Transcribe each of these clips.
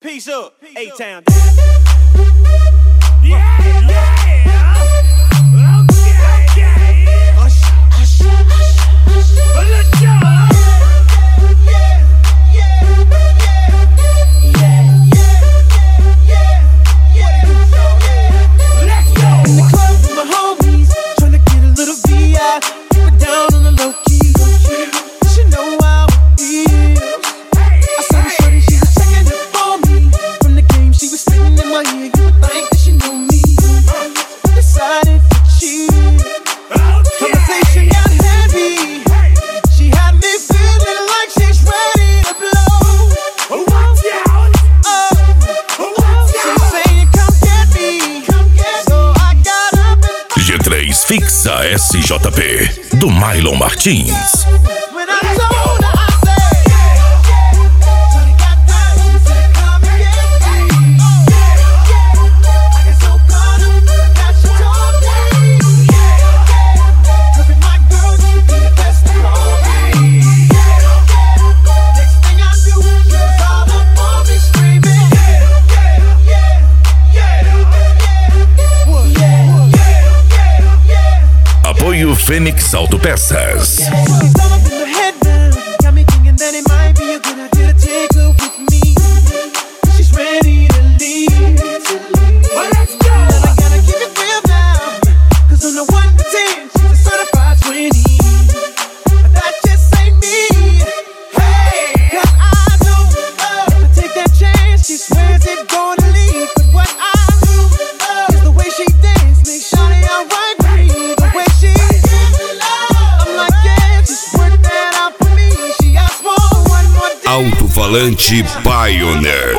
Peace up, A-Town. Fixa SJP, do Mylon Martins. Apoio Fênix Autopeças. Alto-falante Pioneer.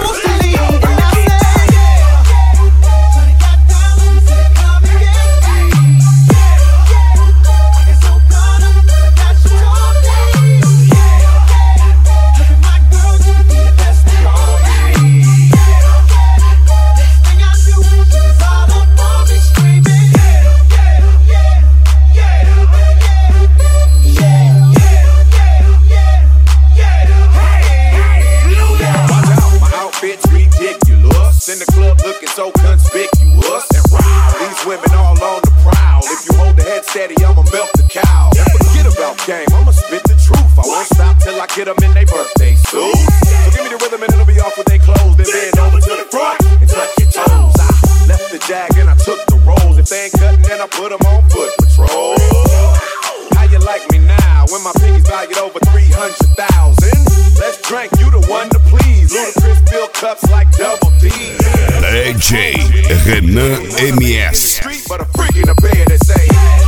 In the club looking so conspicuous and wild. These women all on the prowl. If you hold the head steady, I'ma milk the cow. Forget about game, I'ma spit the truth. I won't stop till I get them in their birthday suit. So give me the rhythm and it'll be off with they clothes. Then bend over to the front and touch your toes. I left the jag and I took the rolls. If they ain't cutting, then I put them on foot patrol. How you like me now when my piggy's valued over 300,000? Let's drink, you the one to please. Ludacris fill cups like double D. DJ Renan MS. But a freak in the bed that say